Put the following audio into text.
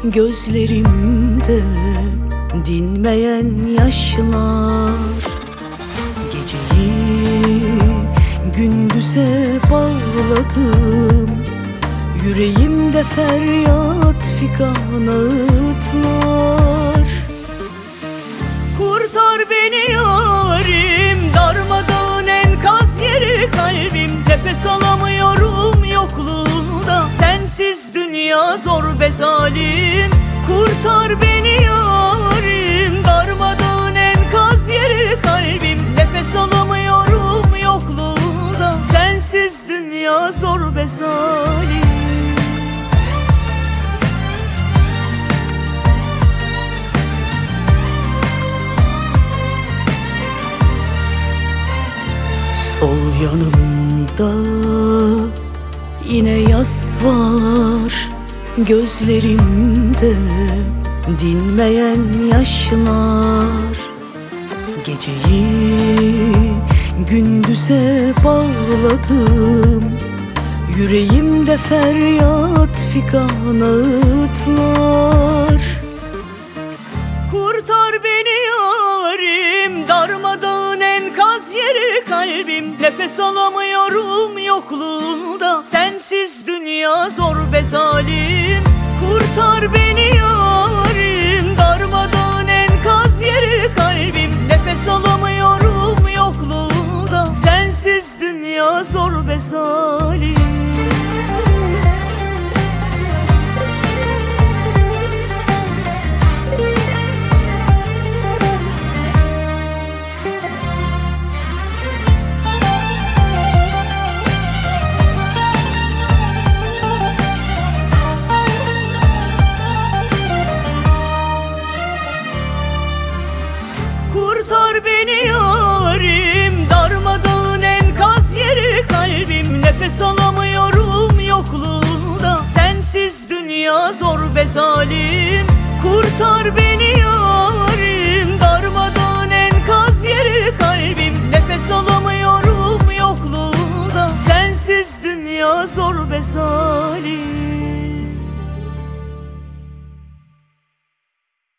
Gözlerimde dinmeyen yaşlar, geceyi gündüze bağladım. Yüreğimde feryat figan ağıtlar. Kurtar beni yarim, darmadağın enkaz yeri kalbim. Nefes alamıyorum yokluğunda, sensiz dünya zor be zalim. Kurtar beni yarim, darmadağın enkaz yeri kalbim. Nefes alamıyorum yokluğunda, sensiz dünya zor be zalim. Sol yanımda yine yas var, gözlerimde dinmeyen yaşlar. Geceyi gündüze bağladım, yüreğimde feryat figan ağıtlar. Kurtar beni yarim, darmadağın enkaz yeri kalbim. Nefes alamıyorum yokluğunda, sensiz dünya zor be zalim. Kurtar beni yarim, darmadağın enkaz yeri kalbim. Nefes alamıyorum yokluğunda, sensiz dünya zor be zalim. Kurtar beni yarim, darmadağın enkaz yeri kalbim. Nefes alamıyorum yokluğunda, sensiz dünya zor be zalim. Kurtar beni yarim, darmadağın enkaz yeri kalbim. Nefes alamıyorum yokluğunda, sensiz dünya zor be zalim.